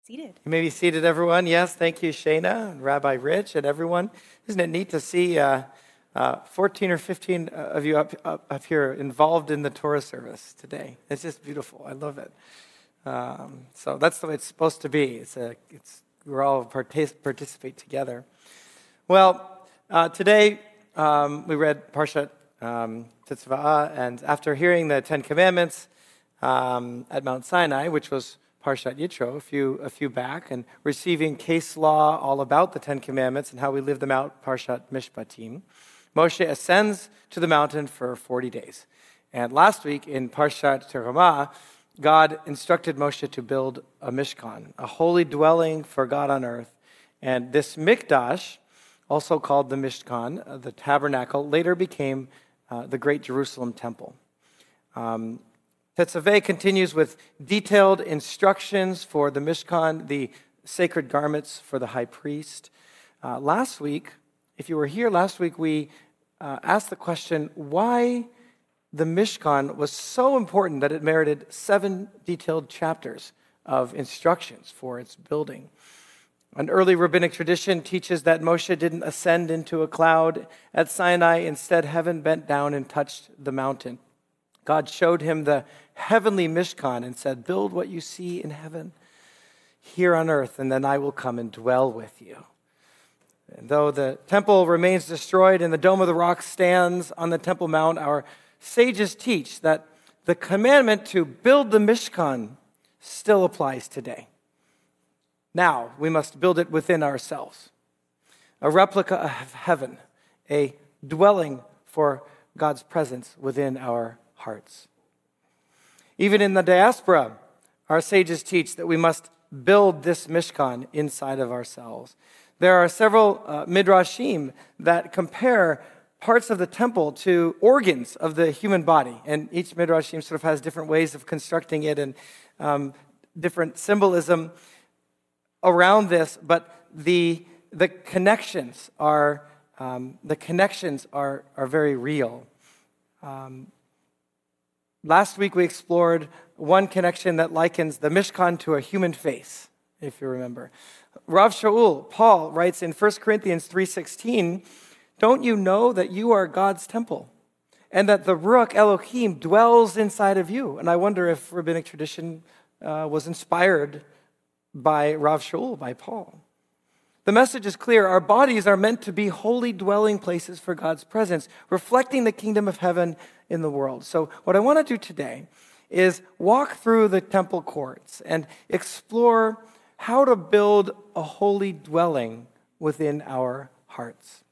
Seated. You may be seated, everyone. Yes, thank you, Shayna, and Rabbi Rich, and everyone. Isn't it neat to see 14 or 15 of you up here involved in the Torah service today? It's just beautiful. I love it. So that's the way it's supposed to be. We're all participate together. Well, today we read Parshat Tetzaveh, and after hearing the Ten Commandments at Mount Sinai, which was Parshat Yitro, a few back, and receiving case law all about the Ten Commandments and how we live them out, Parshat Mishpatim, Moshe ascends to the mountain for 40 days. And last week in Parshat Terumah, God instructed Moshe to build a Mishkan, a holy dwelling for God on earth. And this Mikdash, also called the Mishkan, the tabernacle, later became the Great Jerusalem Temple. Tetzaveh continues with detailed instructions for the Mishkan, the sacred garments for the high priest. Last week, if you were here last week, we asked the question why the Mishkan was so important that it merited 7 detailed chapters of instructions for its building. An early rabbinic tradition teaches that Moshe didn't ascend into a cloud at Sinai. Instead, heaven bent down and touched the mountain. God showed him the heavenly Mishkan and said, "Build what you see in heaven here on earth, and then I will come and dwell with you." And though the temple remains destroyed and the Dome of the Rock stands on the Temple Mount, our sages teach that the commandment to build the Mishkan still applies today. Now, we must build it within ourselves. A replica of heaven, a dwelling for God's presence within our hearts. Even in the diaspora, our sages teach that we must build this Mishkan inside of ourselves. There are several midrashim that compare parts of the temple to organs of the human body, and each midrashim sort of has different ways of constructing it and different symbolism around this. But the connections are very real. Last week we explored one connection that likens the Mishkan to a human face, if you remember. Rav Shaul, Paul, writes in 1 Corinthians 3:16, "Don't you know that you are God's temple and that the Ruach Elohim dwells inside of you?" And I wonder if rabbinic tradition was inspired by Rav Shaul, by Paul. The message is clear. Our bodies are meant to be holy dwelling places for God's presence, reflecting the kingdom of heaven in the world. So what I want to do today is walk through the temple courts and explore how to build a holy dwelling within our hearts.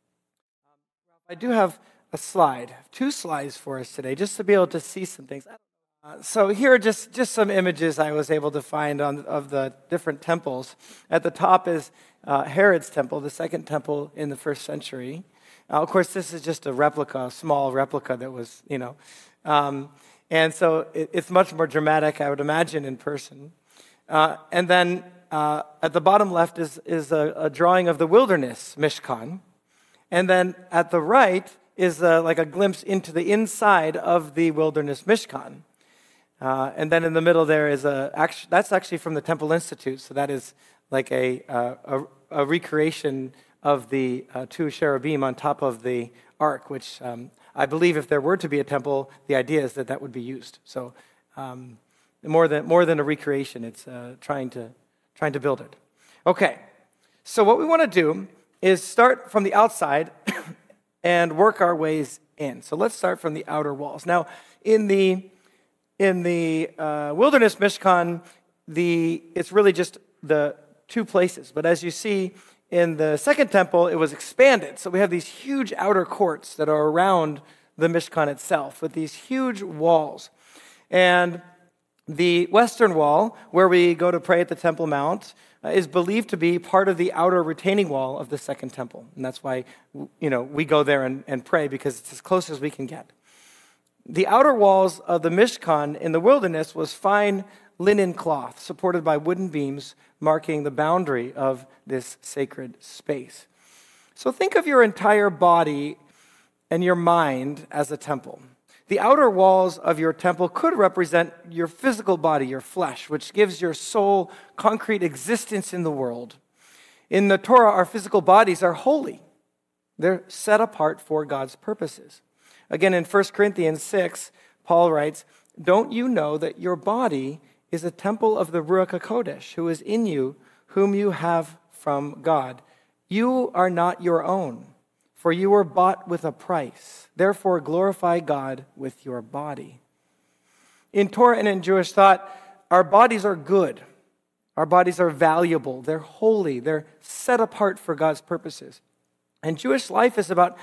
I do have a slide, 2 slides for us today, just to be able to see some things. So here are just some images I was able to find of the different temples. At the top is Herod's temple, the second temple in the 1st century. Of course, this is just a replica, a small replica that was, and so it's much more dramatic, I would imagine, in person. And then at the bottom left is a drawing of the wilderness Mishkan. And then at the right is like a glimpse into the inside of the wilderness Mishkan. And then in the middle there is that's actually from the Temple Institute, so that is like a recreation of the 2 cherubim on top of the ark, which I believe if there were to be a temple, the idea is that would be used. So more than a recreation, it's trying to build it. Okay, so what we want to do is start from the outside and work our ways in. So let's start from the outer walls. Now, in the wilderness Mishkan, it's really just the 2 places. But as you see in the second temple, it was expanded. So we have these huge outer courts that are around the Mishkan itself with these huge walls. And the western wall, where we go to pray at the Temple Mount, is believed to be part of the outer retaining wall of the second temple. And that's why, we go there and pray, because it's as close as we can get. The outer walls of the Mishkan in the wilderness was fine linen cloth supported by wooden beams marking the boundary of this sacred space. So think of your entire body and your mind as a temple. The outer walls of your temple could represent your physical body, your flesh, which gives your soul concrete existence in the world. In the Torah, our physical bodies are holy. They're set apart for God's purposes. Again, in 1 Corinthians 6, Paul writes, "Don't you know that your body is a temple of the Ruach HaKodesh, who is in you, whom you have from God? You are not your own, for you were bought with a price. Therefore, glorify God with your body." In Torah and in Jewish thought, our bodies are good. Our bodies are valuable. They're holy. They're set apart for God's purposes. And Jewish life is about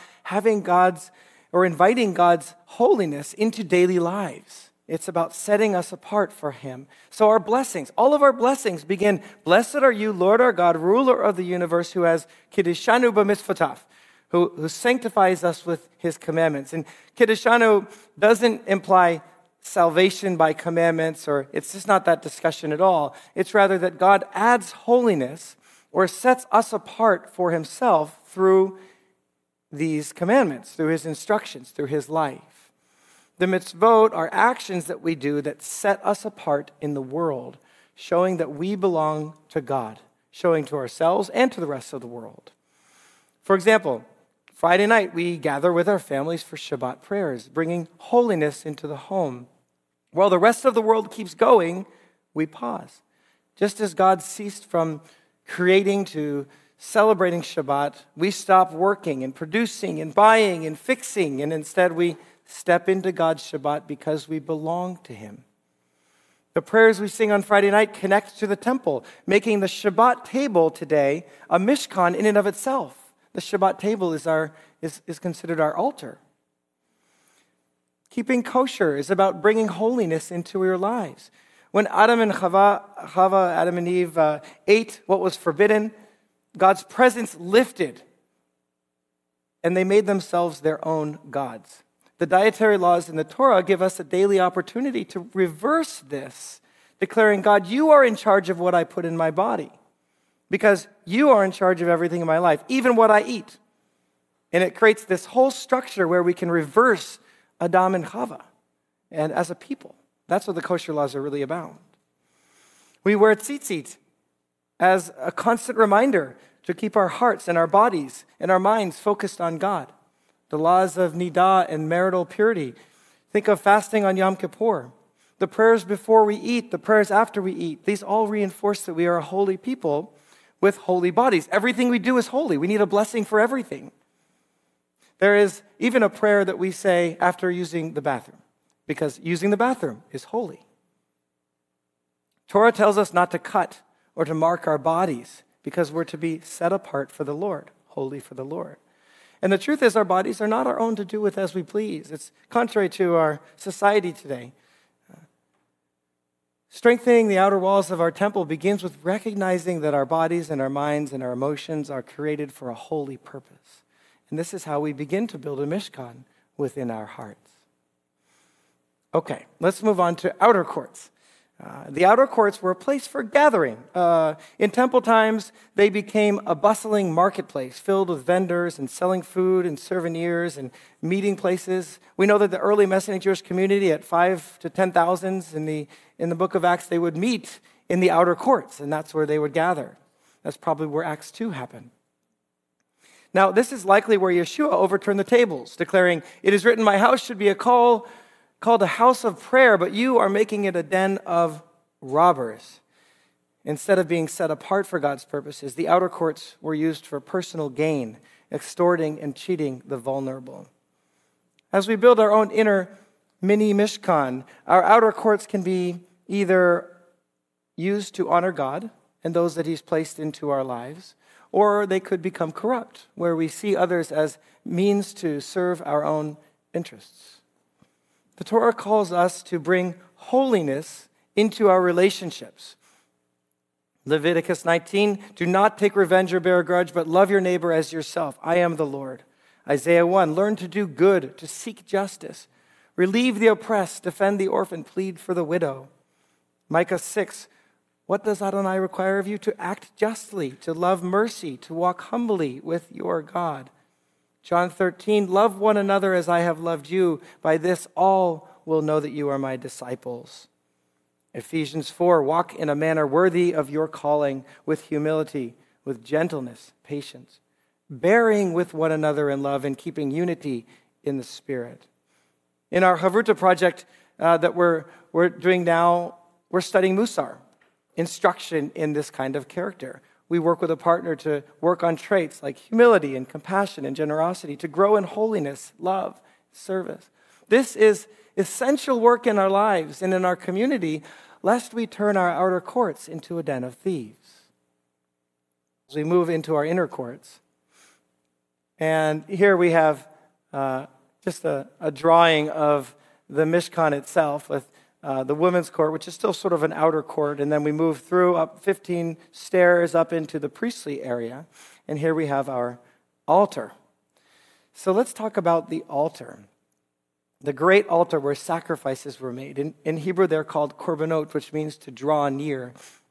inviting God's holiness into daily lives. It's about setting us apart for Him. So our blessings, all of our blessings begin, "Blessed are you, Lord our God, ruler of the universe, who has kiddishanu b'mitzvotav," who sanctifies us with His commandments. And kiddishanu doesn't imply salvation by commandments, or it's just not that discussion at all. It's rather that God adds holiness or sets us apart for Himself through these commandments, through His instructions, through His life. The mitzvot are actions that we do that set us apart in the world, showing that we belong to God, showing to ourselves and to the rest of the world. For example, Friday night we gather with our families for Shabbat prayers, bringing holiness into the home. While the rest of the world keeps going, we pause. Just as God ceased from creating to celebrating Shabbat, we stop working and producing and buying and fixing, and instead we step into God's Shabbat because we belong to Him. The prayers we sing on Friday night connect to the temple, making the Shabbat table today a mishkan in and of itself. The Shabbat table is considered our altar. Keeping kosher is about bringing holiness into your lives. When Adam and Eve ate what was forbidden, God's presence lifted, and they made themselves their own gods. The dietary laws in the Torah give us a daily opportunity to reverse this, declaring, "God, you are in charge of what I put in my body, because you are in charge of everything in my life, even what I eat." And it creates this whole structure where we can reverse Adam and Chava, and as a people. That's what the kosher laws are really about. We wear tzitzit as a constant reminder to keep our hearts and our bodies and our minds focused on God. The laws of nidah and marital purity. Think of fasting on Yom Kippur. The prayers before we eat, the prayers after we eat. These all reinforce that we are a holy people with holy bodies. Everything we do is holy. We need a blessing for everything. There is even a prayer that we say after using the bathroom, because using the bathroom is holy. Torah tells us not to cut or to mark our bodies, because we're to be set apart for the Lord, holy for the Lord. And the truth is, our bodies are not our own to do with as we please. It's contrary to our society today. Strengthening the outer walls of our temple begins with recognizing that our bodies and our minds and our emotions are created for a holy purpose. And this is how we begin to build a mishkan within our hearts. Okay, let's move on to outer courts. The outer courts were a place for gathering. In temple times, they became a bustling marketplace filled with vendors and selling food and souvenirs and meeting places. We know that the early Messianic Jewish community at 5,000 to 10,000 in the book of Acts, they would meet in the outer courts, and that's where they would gather. That's probably where Acts 2 happened. Now, this is likely where Yeshua overturned the tables, declaring, "It is written, my house should be called a house of prayer, but you are making it a den of robbers." Instead of being set apart for God's purposes, the outer courts were used for personal gain, extorting and cheating the vulnerable. As we build our own inner mini Mishkan, our outer courts can be either used to honor God and those that He's placed into our lives, or they could become corrupt, where we see others as means to serve our own interests. The Torah calls us to bring holiness into our relationships. Leviticus 19, "Do not take revenge or bear a grudge, but love your neighbor as yourself. I am the Lord." Isaiah 1, "Learn to do good, to seek justice. Relieve the oppressed, defend the orphan, plead for the widow." Micah 6, "What does Adonai require of you? To act justly, to love mercy, to walk humbly with your God." John 13, love one another as I have loved you. By this all will know that you are my disciples. Ephesians 4, walk in a manner worthy of your calling, with humility, with gentleness, patience, bearing with one another in love and keeping unity in the Spirit. In our Havruta project that we're doing now, we're studying Musar, instruction in this kind of character. We work with a partner to work on traits like humility and compassion and generosity, to grow in holiness, love, service. This is essential work in our lives and in our community, lest we turn our outer courts into a den of thieves. As we move into our inner courts, and here we have just a drawing of the Mishkan itself with the women's court, which is still sort of an outer court, and then we move through up 15 stairs up into the priestly area, and here we have our altar. So let's talk about the altar. The great altar where sacrifices were made. In Hebrew, they're called korbanot, which means to draw near.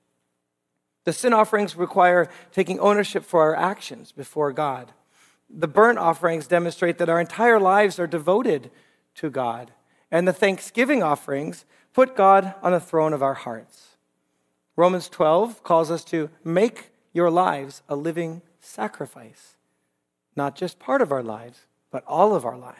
The sin offerings require taking ownership for our actions before God. The burnt offerings demonstrate that our entire lives are devoted to God. And the thanksgiving offerings put God on the throne of our hearts. Romans 12 calls us to make your lives a living sacrifice. Not just part of our lives, but all of our lives.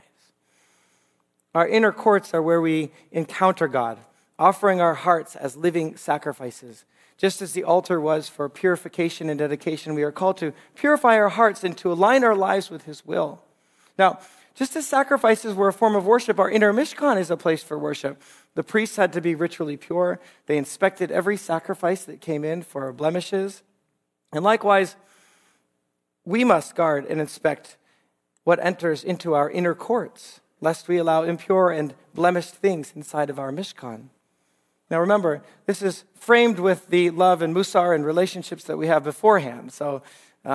Our inner courts are where we encounter God, offering our hearts as living sacrifices. Just as the altar was for purification and dedication, we are called to purify our hearts and to align our lives with His will. Now, just as sacrifices were a form of worship, our inner Mishkan is a place for worship. The priests had to be ritually pure. They inspected every sacrifice that came in for blemishes. And likewise, we must guard and inspect what enters into our inner courts, lest we allow impure and blemished things inside of our Mishkan. Now remember, this is framed with the love and musar and relationships that we have beforehand. So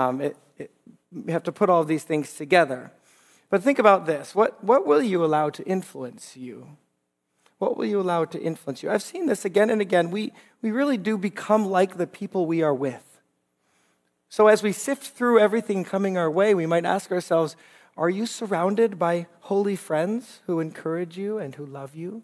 we have to put all of these things together. But think about this. What will you allow to influence you? What will you allow to influence you? I've seen this again and again. We really do become like the people we are with. So as we sift through everything coming our way, we might ask ourselves, are you surrounded by holy friends who encourage you and who love you?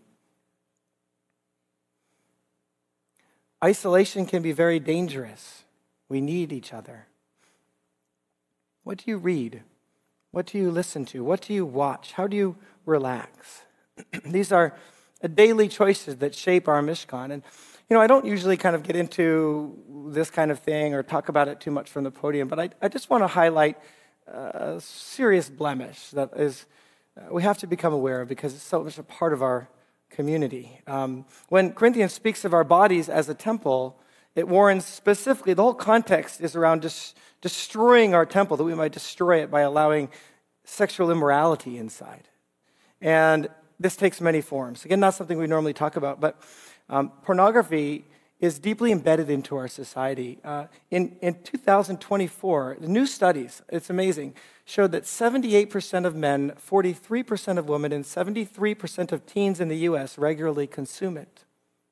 Isolation can be very dangerous. We need each other. What do you read? What do you listen to? What do you watch? How do you relax? These are daily choices that shape our Mishkan. And, I don't usually kind of get into this kind of thing or talk about it too much from the podium, but I just want to highlight a serious blemish that is we have to become aware of because it's so much a part of our community. When Corinthians speaks of our bodies as a temple, it warns specifically, the whole context is around destroying our temple, that we might destroy it by allowing sexual immorality inside. And this takes many forms. Again, not something we normally talk about, but pornography is deeply embedded into our society. In 2024, the new studies, it's amazing, showed that 78% of men, 43% of women, and 73% of teens in the U.S. regularly consume it.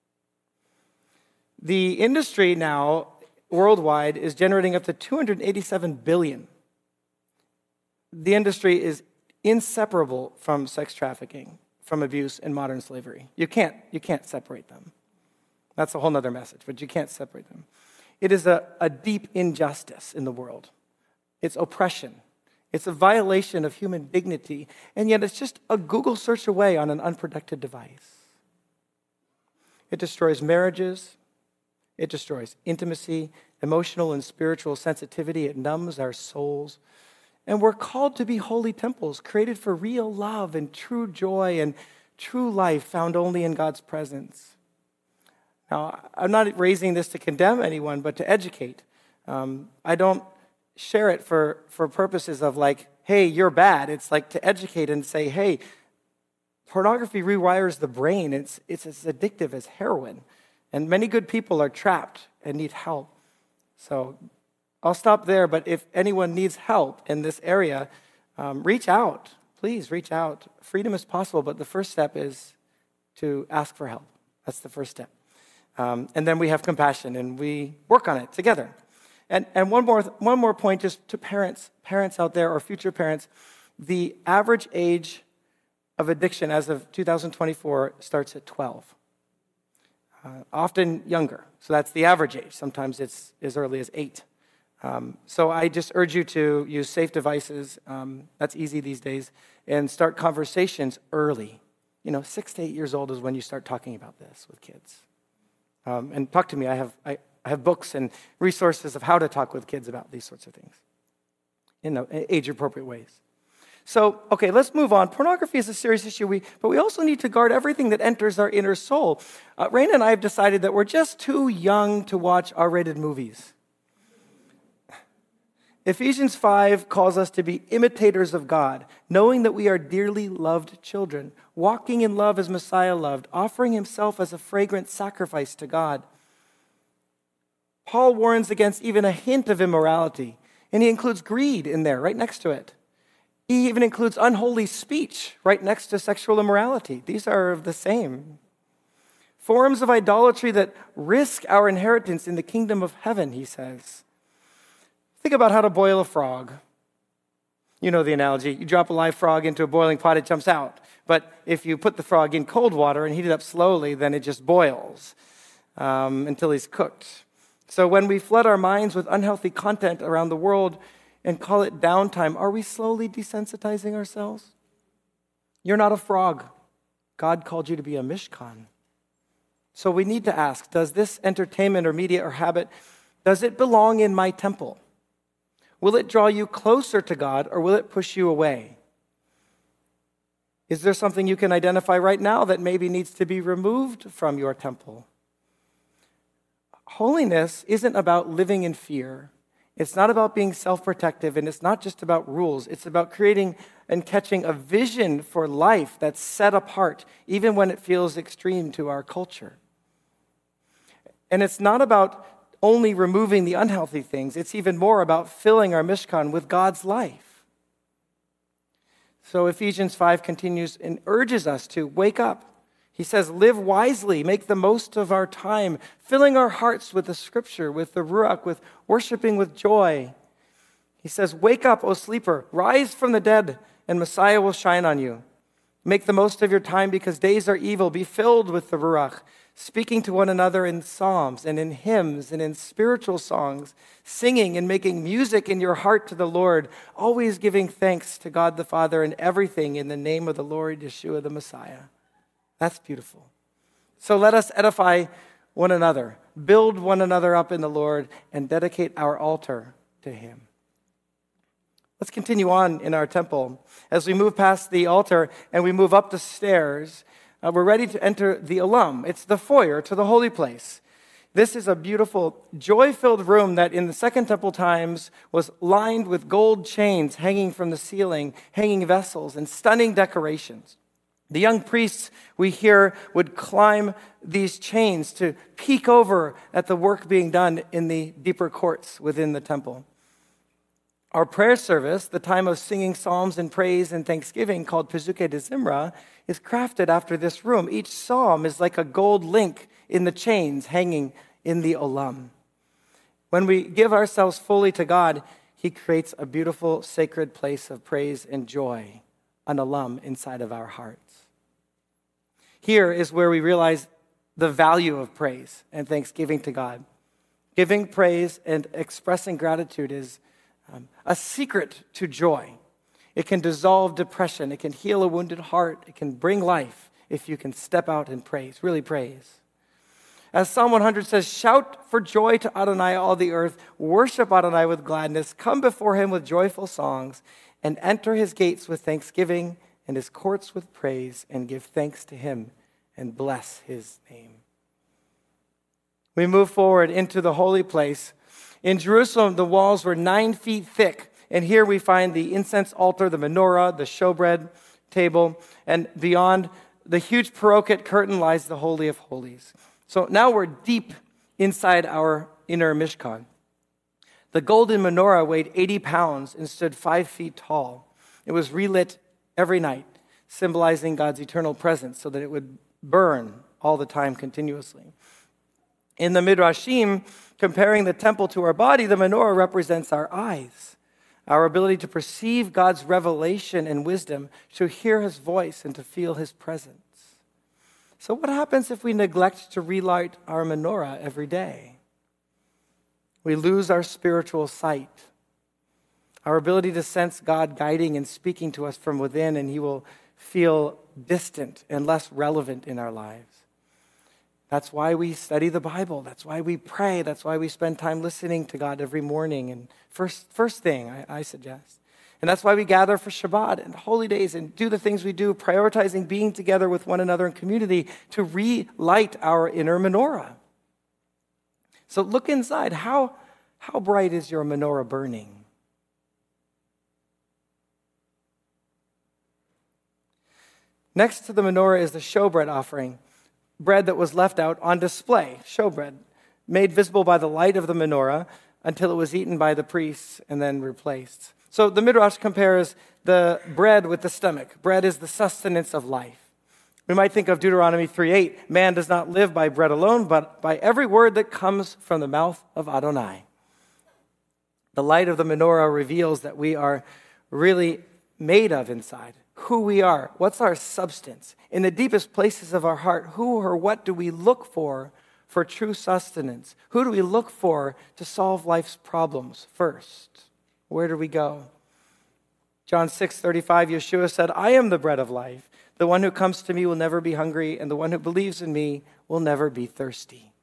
The industry now, worldwide, is generating up to $287 billion. The industry is inseparable from sex trafficking, from abuse, and modern slavery. You can't separate them. That's a whole other message, but you can't separate them. It is a deep injustice in the world. It's oppression. It's a violation of human dignity, and yet it's just a Google search away on an unprotected device. It destroys marriages. It destroys intimacy, emotional and spiritual sensitivity. It numbs our souls. And we're called to be holy temples, created for real love and true joy and true life found only in God's presence. Now, I'm not raising this to condemn anyone, but to educate. I don't share it for purposes of like, hey, you're bad. It's like to educate and say, hey, pornography rewires the brain. It's as addictive as heroin. And many good people are trapped and need help. So I'll stop there, but if anyone needs help in this area, reach out. Please reach out. Freedom is possible, but the first step is to ask for help. That's the first step. And then we have compassion, and we work on it together. And one more point just to parents out there or future parents. the average age of addiction as of 2024 starts at 12. Often younger. So that's the average age. Sometimes it's as early as 8. So I just urge you to use safe devices. That's easy these days. And start conversations early. 6 to 8 years old is when you start talking about this with kids. And talk to me. I have books and resources of how to talk with kids about these sorts of things in age-appropriate ways. So, okay, let's move on. Pornography is a serious issue, but we also need to guard everything that enters our inner soul. Raina and I have decided that we're just too young to watch R-rated movies. Ephesians 5 calls us to be imitators of God, knowing that we are dearly loved children, walking in love as Messiah loved, offering himself as a fragrant sacrifice to God. Paul warns against even a hint of immorality, and he includes greed in there, right next to it. He even includes unholy speech right next to sexual immorality. These are the same. Forms of idolatry that risk our inheritance in the kingdom of heaven, he says. Think about how to boil a frog. You know the analogy. You drop a live frog into a boiling pot, it jumps out. But if you put the frog in cold water and heat it up slowly, then it just boils until he's cooked. So when we flood our minds with unhealthy content around the world and call it downtime, are we slowly desensitizing ourselves? You're not a frog. God called you to be a mishkan. So we need to ask, does this entertainment or media or habit, does it belong in my temple? Will it draw you closer to God or will it push you away? Is there something you can identify right now that maybe needs to be removed from your temple? Holiness isn't about living in fear. It's not about being self-protective, and it's not just about rules. It's about creating and catching a vision for life that's set apart, even when it feels extreme to our culture. And it's not about only removing the unhealthy things. It's even more about filling our Mishkan with God's life. So Ephesians 5 continues and urges us to wake up. He says, live wisely, make the most of our time, filling our hearts with the scripture, with the ruach, with worshiping with joy. He says, wake up, O sleeper, rise from the dead, and Messiah will shine on you. Make the most of your time because days are evil. Be filled with the ruach, speaking to one another in psalms and in hymns and in spiritual songs, singing and making music in your heart to the Lord, always giving thanks to God the Father and everything in the name of the Lord Yeshua the Messiah. That's beautiful. So let us edify one another, build one another up in the Lord, and dedicate our altar to him. Let's continue on in our temple. As we move past the altar and we move up the stairs, we're ready to enter the Olam. It's the foyer to the holy place. This is a beautiful, joy-filled room that in the Second Temple times was lined with gold chains hanging from the ceiling, hanging vessels, and stunning decorations. The young priests, we hear, would climb these chains to peek over at the work being done in the deeper courts within the temple. Our prayer service, the time of singing psalms and praise and thanksgiving called Pezukei de Zimra, is crafted after this room. Each psalm is like a gold link in the chains hanging in the Olam. When we give ourselves fully to God, he creates a beautiful, sacred place of praise and joy, an Olam inside of our hearts. Here is where we realize the value of praise and thanksgiving to God. Giving praise and expressing gratitude is a secret to joy. It can dissolve depression. It can heal a wounded heart. It can bring life if you can step out and praise, really praise. As Psalm 100 says, shout for joy to Adonai, all the earth. Worship Adonai with gladness. Come before him with joyful songs and enter his gates with thanksgiving and his courts with praise, and give thanks to him and bless his name. We move forward into the holy place. In Jerusalem, the walls were 9 feet thick, and here we find the incense altar, the menorah, the showbread table, and beyond the huge parochet curtain lies the Holy of Holies. So now we're deep inside our inner Mishkan. The golden menorah weighed 80 pounds and stood 5 feet tall. It was relit every night, symbolizing God's eternal presence so that it would burn all the time continuously. In the Midrashim, comparing the temple to our body, the menorah represents our eyes. our ability to perceive God's revelation and wisdom, to hear his voice and to feel his presence. So what happens if we neglect to relight our menorah every day? We lose our spiritual sight, our ability to sense God guiding and speaking to us from within, and he will feel distant and less relevant in our lives. That's why we study the Bible. That's why we pray. That's why we spend time listening to God every morning. And first thing I suggest. And that's why we gather for Shabbat and holy days and do the things we do, prioritizing being together with one another in community to relight our inner menorah. So look inside. How bright is your menorah burning? Next to the menorah is the showbread offering, bread that was left out on display, showbread, made visible by the light of the menorah until it was eaten by the priests and then replaced. So the Midrash compares the bread with the stomach. Bread is the sustenance of life. We might think of Deuteronomy 3:8, man does not live by bread alone, but by every word that comes from the mouth of Adonai. The light of the menorah reveals that we are really made of inside, who we are, what's our substance. In the deepest places of our heart, who or what do we look for true sustenance? Who do we look for to solve life's problems first? Where do we go? John 6:35, Yeshua said, I am the bread of life. The one who comes to me will never be hungry, and the one who believes in me will never be thirsty.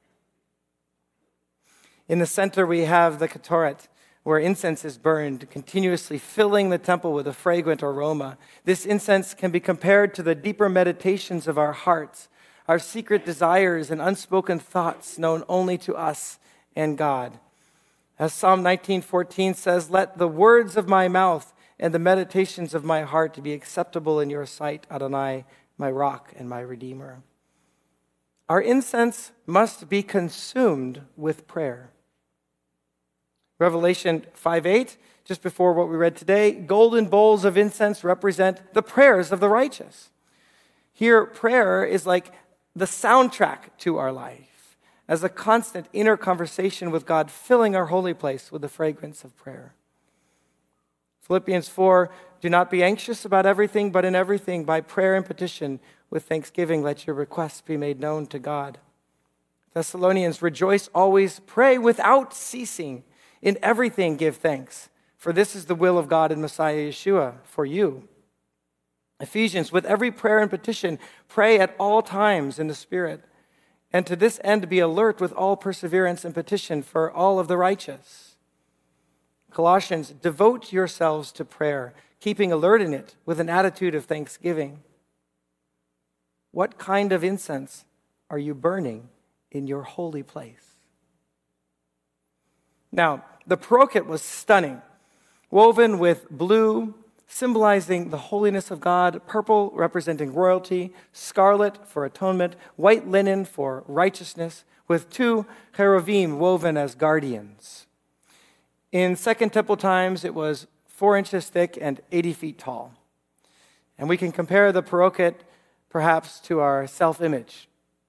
In the center, we have the Ketoret, where incense is burned, continuously filling the temple with a fragrant aroma. This incense can be compared to the deeper meditations of our hearts, our secret desires and unspoken thoughts known only to us and God. As Psalm 19:14 says, let the words of my mouth and the meditations of my heart be acceptable in your sight, Adonai, my rock and my redeemer. Our incense must be consumed with prayer. Revelation 5:8, just before what we read today, golden bowls of incense represent the prayers of the righteous. Here, prayer is like the soundtrack to our life, as a constant inner conversation with God, filling our holy place with the fragrance of prayer. Philippians 4, do not be anxious about everything, but in everything, by prayer and petition, with thanksgiving, let your requests be made known to God. Thessalonians, rejoice always, pray without ceasing. In everything give thanks, for this is the will of God in Messiah Yeshua for you. Ephesians, with every prayer and petition, pray at all times in the Spirit, and to this end be alert with all perseverance and petition for all of the righteous. Colossians, devote yourselves to prayer, keeping alert in it with an attitude of thanksgiving. What kind of incense are you burning in your holy place? Now, the paroket was stunning, woven with blue, symbolizing the holiness of God, purple representing royalty, scarlet for atonement, white linen for righteousness, with two cherubim woven as guardians. In Second Temple times, it was 4 inches thick and 80 feet tall. And we can compare the paroket perhaps to our self-image.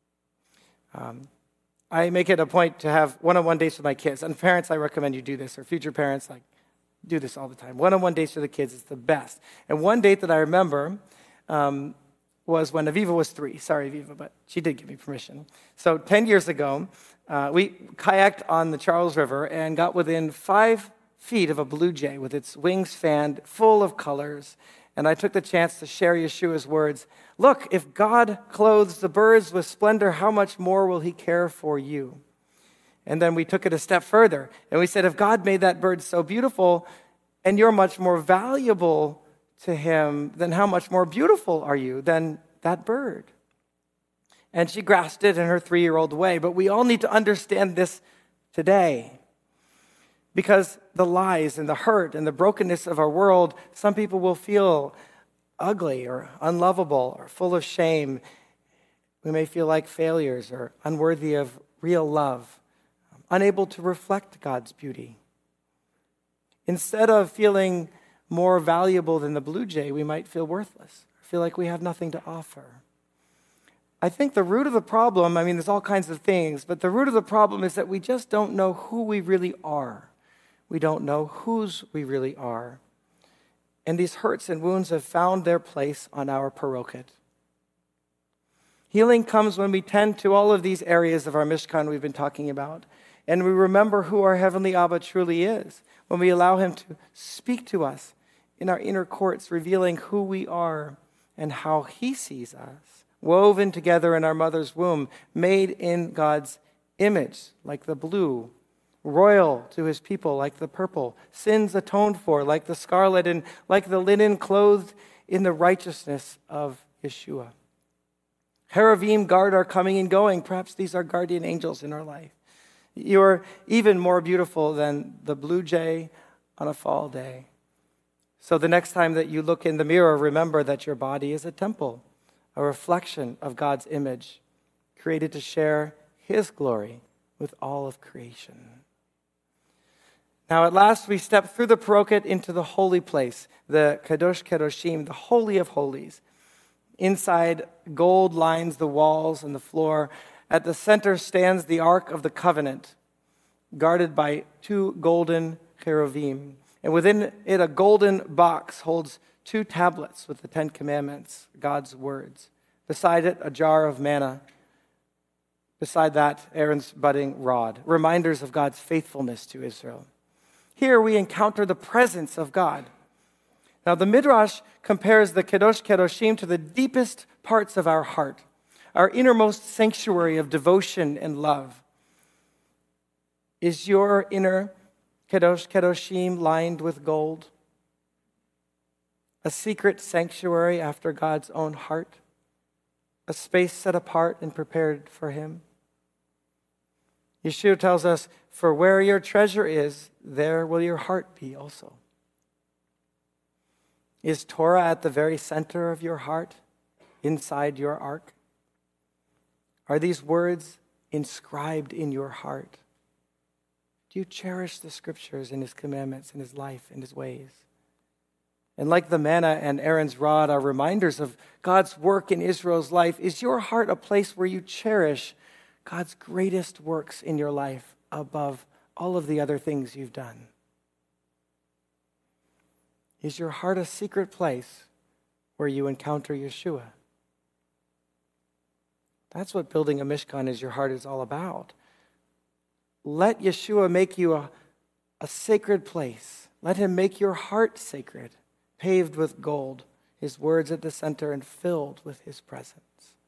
I make it a point to have one-on-one dates with my kids. And parents, I recommend you do this, or future parents, do this all the time. One-on-one dates with the kids is the best. And one date that I remember was when Aviva was 3. Sorry, Aviva, but she did give me permission. So 10 years ago, we kayaked on the Charles River and got within 5 feet of a blue jay with its wings fanned, full of colors. And I took the chance to share Yeshua's words, look, if God clothes the birds with splendor, how much more will he care for you? And then we took it a step further, and we said, if God made that bird so beautiful, and you're much more valuable to him, then how much more beautiful are you than that bird? And she grasped it in her 3-year-old way, but we all need to understand this today. Because the lies and the hurt and the brokenness of our world, some people will feel ugly or unlovable or full of shame. We may feel like failures or unworthy of real love, unable to reflect God's beauty. Instead of feeling more valuable than the blue jay, we might feel worthless, feel like we have nothing to offer. I think the root of the problem, there's all kinds of things, but the root of the problem is that we just don't know who we really are. we don't know whose we really are. And these hurts and wounds have found their place on our parokhet. Healing comes when we tend to all of these areas of our Mishkan we've been talking about, and we remember who our Heavenly Abba truly is, when we allow him to speak to us in our inner courts, revealing who we are and how he sees us, woven together in our mother's womb, made in God's image, like the blue, royal to his people, like the purple, sins atoned for, like the scarlet, and like the linen clothed in the righteousness of Yeshua. Cheruvim guard our coming and going. Perhaps these are guardian angels in our life. You're even more beautiful than the blue jay on a fall day. So the next time that you look in the mirror, remember that your body is a temple, a reflection of God's image, created to share his glory with all of creation. Now at last we step through the parokhet into the holy place, the Kadosh Kedoshim, the Holy of Holies. Inside, gold lines the walls and the floor. At the center stands the Ark of the Covenant, guarded by 2 golden cheruvim. And within it, a golden box holds 2 tablets with the 10 Commandments, God's words. Beside it, a jar of manna. Beside that, Aaron's budding rod, reminders of God's faithfulness to Israel. Here we encounter the presence of God. Now, the Midrash compares the Kadosh Kedoshim to the deepest parts of our heart, our innermost sanctuary of devotion and love. Is your inner Kadosh Kedoshim lined with gold? A secret sanctuary after God's own heart? A space set apart and prepared for him? Yeshua tells us, for where your treasure is, there will your heart be also. Is Torah at the very center of your heart, inside your ark? Are these words inscribed in your heart? Do you cherish the scriptures and his commandments and his life and his ways? And like the manna and Aaron's rod are reminders of God's work in Israel's life, is your heart a place where you cherish God's greatest works in your life above all of the other things you've done? Is your heart a secret place where you encounter Yeshua? That's what building a Mishkan is your heart is all about. Let Yeshua make you a sacred place. Let him make your heart sacred, paved with gold, his words at the center and filled with his presence.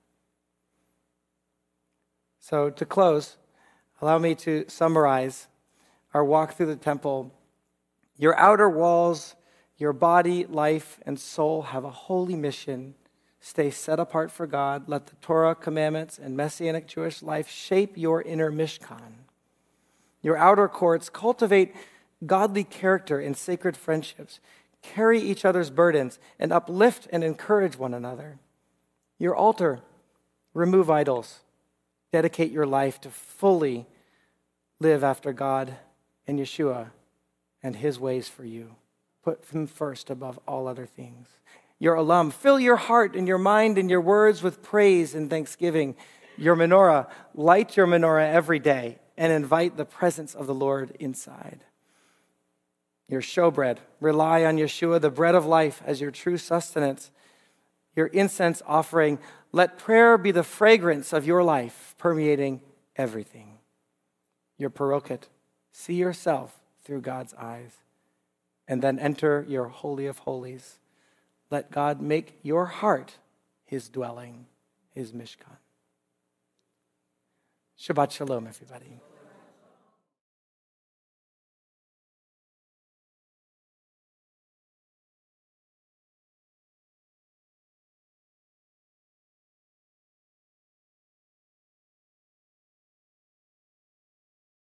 So to close, allow me to summarize our walk through the temple. Your outer walls, your body, life, and soul have a holy mission. Stay set apart for God. Let the Torah, commandments, and Messianic Jewish life shape your inner Mishkan. Your outer courts cultivate godly character and sacred friendships. Carry each other's burdens and uplift and encourage one another. Your altar, remove idols. Dedicate your life to fully live after God and Yeshua and his ways for you. Put him first above all other things. Your olam, fill your heart and your mind and your words with praise and thanksgiving. Your menorah, light your menorah every day and invite the presence of the Lord inside. Your showbread, rely on Yeshua, the bread of life, as your true sustenance. Your incense offering, let prayer be the fragrance of your life, permeating everything. Your parokhet, see yourself through God's eyes, and then enter your Holy of Holies. Let God make your heart his dwelling, his Mishkan. Shabbat Shalom, everybody.